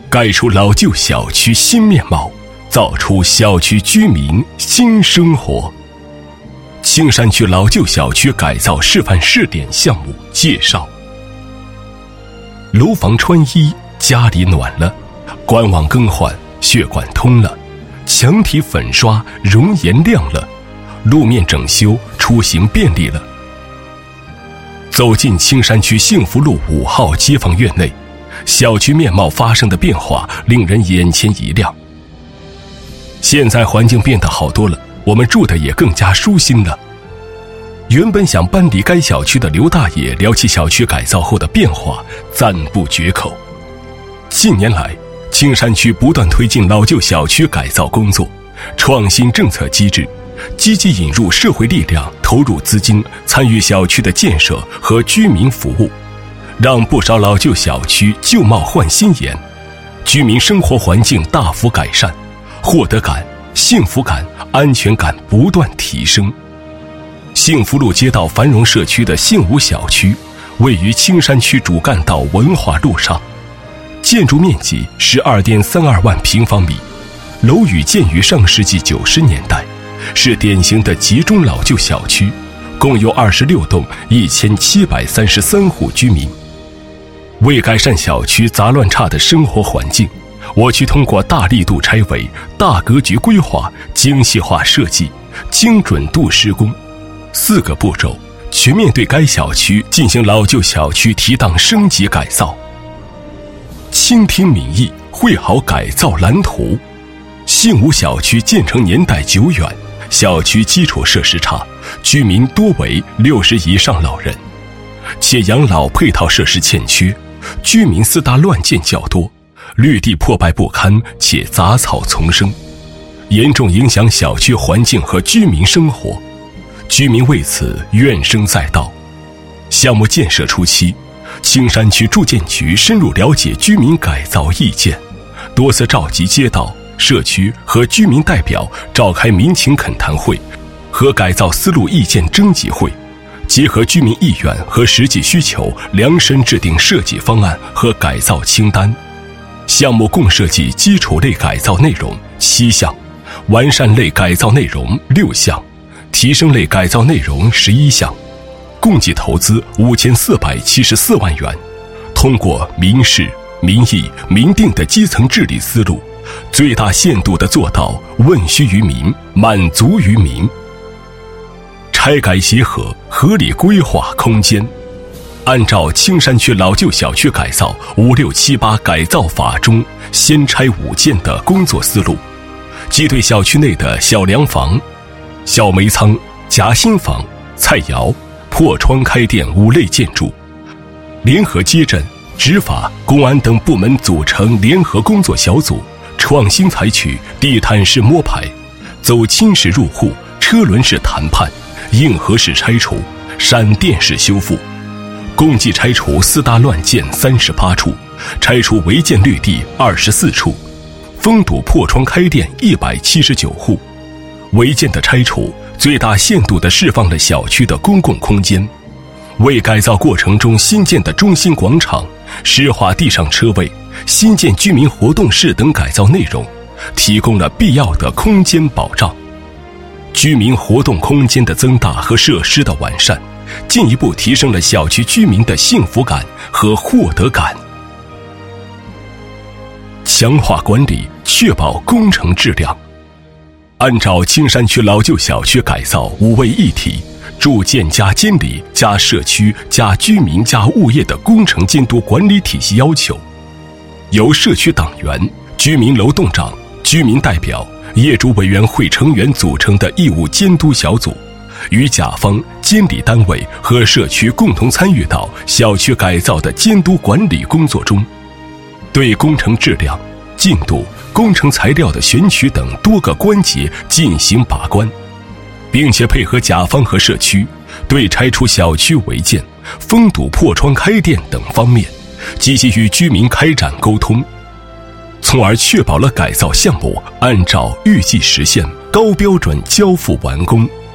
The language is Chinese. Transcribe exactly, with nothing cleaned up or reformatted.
盖出老旧小区新面貌，造出小区居民新生活。青山区老旧小区改造示范试点项目介绍：楼房穿衣，家里暖了；官网更换，血管通了；墙体粉刷，容颜亮了；路面整修，出行便利了。走进青山区幸福路五号街坊院内，小区面貌发生的变化令人眼前一亮。现在环境变得好多了，我们住的也更加舒心了。原本想搬离该小区的刘大爷聊起小区改造后的变化，赞不绝口。近年来，青山区不断推进老旧小区改造工作，创新政策机制，积极引入社会力量，投入资金参与小区的建设和居民服务，让不少老旧小区旧貌换新颜，居民生活环境大幅改善，获得感、幸福感、安全感不断提升。幸福路街道繁荣社区的幸五小区位于青山区主干道文化路上，建筑面积 十二点三二万平方米，楼宇建于上世纪九十年代，是典型的集中老旧小区，共有二十六栋一千七百三十三户居民。为改善小区杂乱差的生活环境，我区通过大力度拆违、大格局规划、精细化设计、精准度施工四个步骤，全面对该小区进行老旧小区提档升级改造。倾听民意，绘好改造蓝图。幸五小区建成年代久远，小区基础设施差，居民多为六十以上老人，且养老配套设施欠缺，居民私搭乱建较多，绿地破败不堪且杂草丛生，严重影响小区环境和居民生活，居民为此怨声载道。项目建设初期，青山区住建局深入了解居民改造意见，多次召集街道、社区和居民代表召开民情恳谈会和改造思路意见征集会，结合居民意愿和实际需求，量身制定设计方案和改造清单。项目共设计基础类改造内容七项，完善类改造内容六项，提升类改造内容十一项，共计投资五千四百七十四万元。通过民事、民意、民定的基层治理思路，最大限度地做到问需于民、满足于民。拆改协和，合理规划空间。按照青山区老旧小区改造五六七八改造法中先拆五件的工作思路，即对小区内的小凉房、小煤仓、夹心房、菜肴、破窗开店五类建筑，联合街镇、执法、公安等部门组成联合工作小组，创新采取地毯式摸排、走亲式入户、车轮式谈判、硬核式拆除、闪电式修复，共计拆除私搭乱建三十八处，拆除违建绿地二十四处，封堵破窗开店一百七十九户。违建的拆除最大限度地释放了小区的公共空间，为改造过程中新建的中心广场、湿化地上车位、新建居民活动室等改造内容提供了必要的空间保障。居民活动空间的增大和设施的完善，进一步提升了小区居民的幸福感和获得感。强化管理，确保工程质量。按照青山区老旧小区改造五位一体、住建加监理加社区加居民加物业的工程监督管理体系要求，由社区党员、居民楼栋长、居民代表、业主委员会成员组成的义务监督小组，与甲方、监理单位和社区共同参与到小区改造的监督管理工作中，对工程质量、进度、工程材料的选取等多个关节进行把关，并且配合甲方和社区，对拆除小区违建、封堵破窗开店等方面，积极与居民开展沟通，从而确保了改造项目按照预计时限高标准交付完工。